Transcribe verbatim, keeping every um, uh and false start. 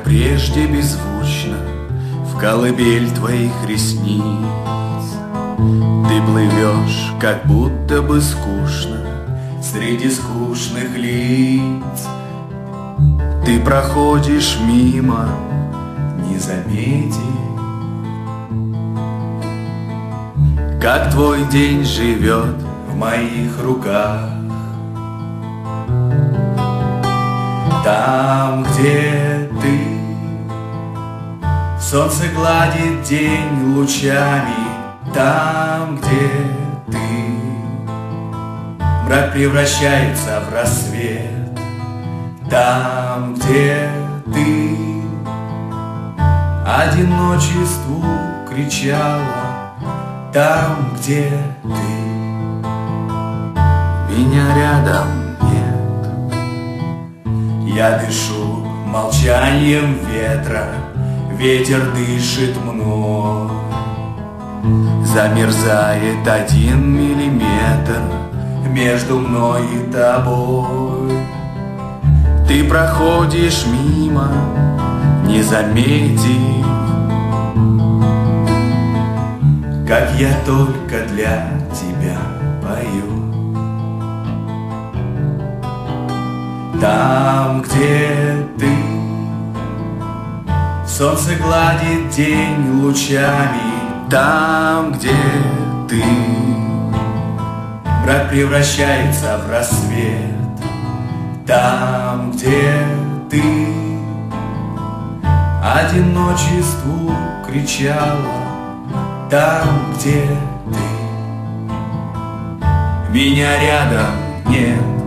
прежде беззвучно в колыбель твоих ресниц. Ты плывешь, как будто бы скучно среди скучных лиц. Ты проходишь мимо, не заметив, как твой день живет в моих руках. Там, где ты, солнце гладит день лучами. Там, где ты, мрак превращается в рассвет. Там, где ты, одиночеству кричала. Там, где ты, меня рядом нет. Я дышу молчанием ветра, ветер дышит мной. Замерзает один миллиметр между мной и тобой. Ты проходишь мимо, не заметив, как я только для тебя пою. Там, где ты, солнце гладит день лучами. Там, где ты, мрак превращается в рассвет. Там, где ты, одиночеству кричала. Там, где ты, меня рядом нет.